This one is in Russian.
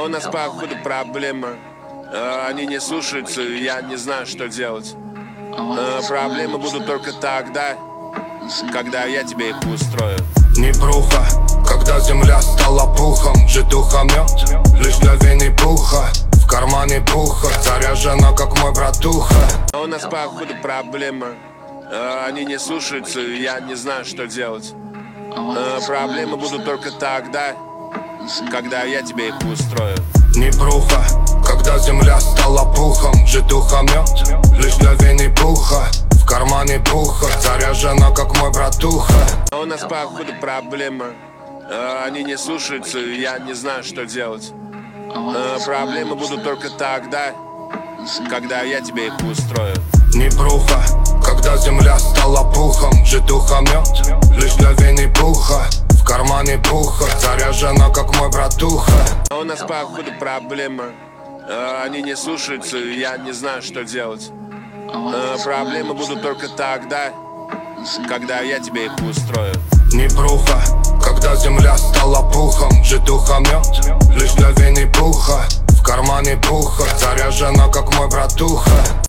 у нас походу проблема. Они не слушаются, я не знаю, что делать. Проблемы будут только тогда, когда я тебе их устрою. Непруха, когда земля стала пухом, житуха мед, лишь для вины пуха. В кармане пуха, заряжена, как мой братуха. У нас походу проблема. Они не слушаются, я не знаю, что делать. Проблемы будут только тогда, когда я тебе их устрою. Непруха, когда земля стала пухом, житуха мед, лишь для вины пуха. В кармане пуха, заряжена, как мой братуха. У нас походу проблема. Они не слушаются, я не знаю, что делать. Проблемы будут только тогда, когда я тебе их устрою. Непруха, когда земля стала пухом, житуха мед, лишь для вины пуха. В кармане пуха, заряжена, как мой братуха. У нас походу проблема. Они не слушаются, я не знаю, что делать. Проблемы будут только тогда, когда я тебе их устрою. Непруха, когда земля стала пухом, житуха мед, лишь для вины пуха. В кармане пуха, заряжена, как мой братуха.